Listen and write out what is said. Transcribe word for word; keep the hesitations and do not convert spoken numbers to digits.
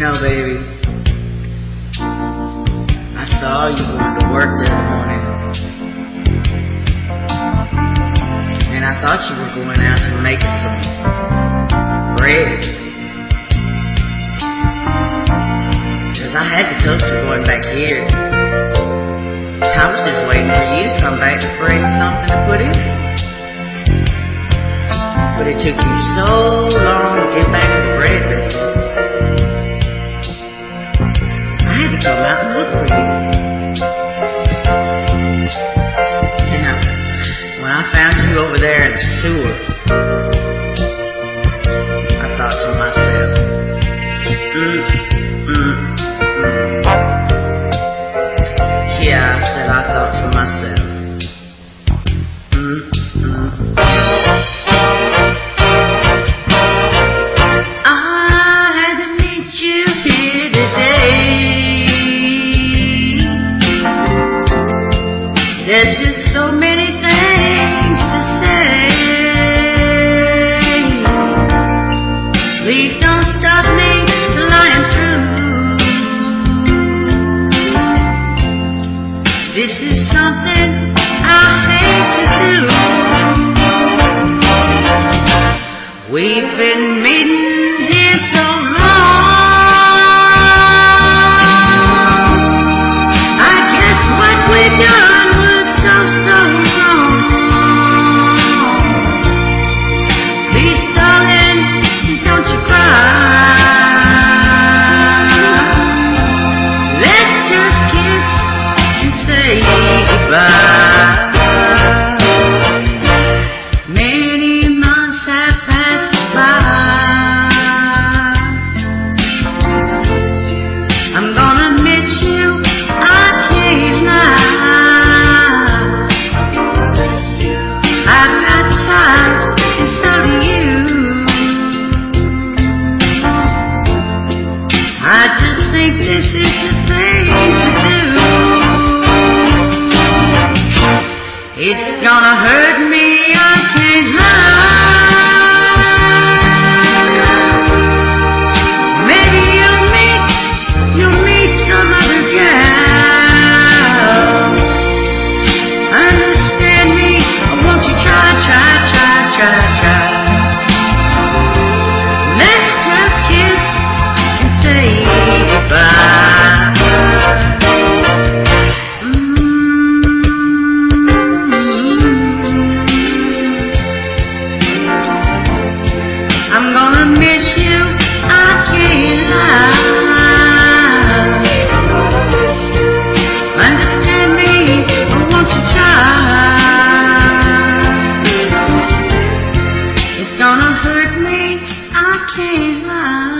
know, baby, I saw you going to work the other morning, and I thought you were going out to make us some bread, because I had the toaster going back here. I was just waiting for you to come back to bring something to put in it. But it took you so long to get back to the bread, baby. I had to come out and look for you. And I, when I found you over there in the sewer, I thought to myself, mm, mm, mm. Yeah, I said I thought to myself, mm, mm. There's just so many things to say. Please don't stop me till I am through. This is something I hate to do. We've been meeting here so long. I guess what we've done goodbye. Many months have passed by. I'm gonna miss you, I can't lie. I've got ties, and so do you. I just think this is the thing to do. It's gonna hurt me, I can't lie. Maybe you'll meet, you'll meet some other gal. Understand me, or won't you try, try, try, try, try. Let's just kiss and say goodbye. I'm gonna miss you, I can't lie. Understand me, or won't you try? It's gonna hurt me, I can't lie.